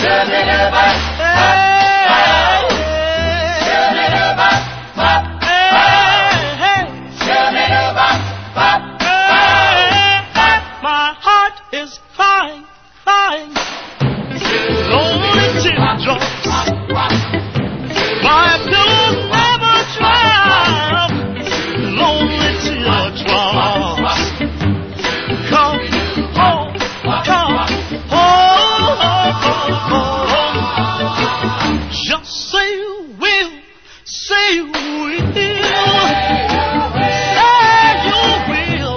My heart is crying, crying, lonely teardrops. My pillow never dry, lonely teardrops. Come home, just say you will, say you will, say you will.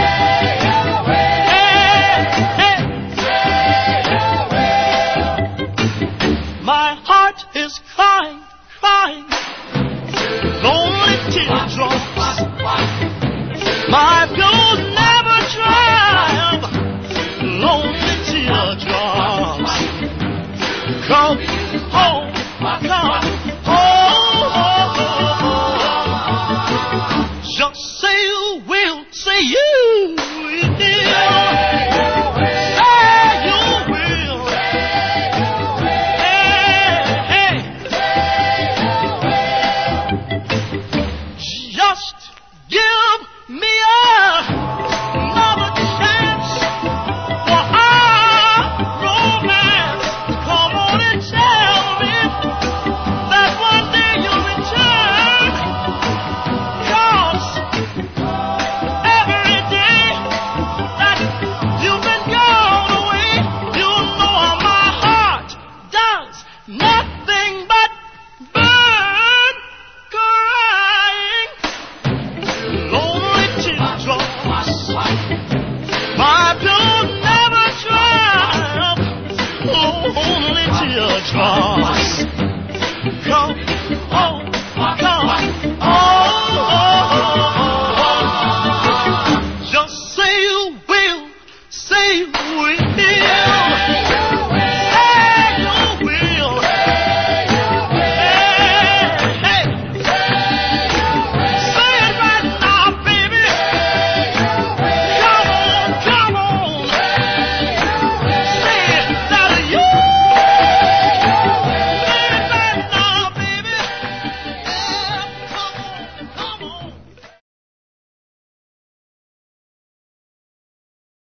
My heart is crying, crying, lonely teardrops. My pillow never dry, lonely teardrops. Come home, come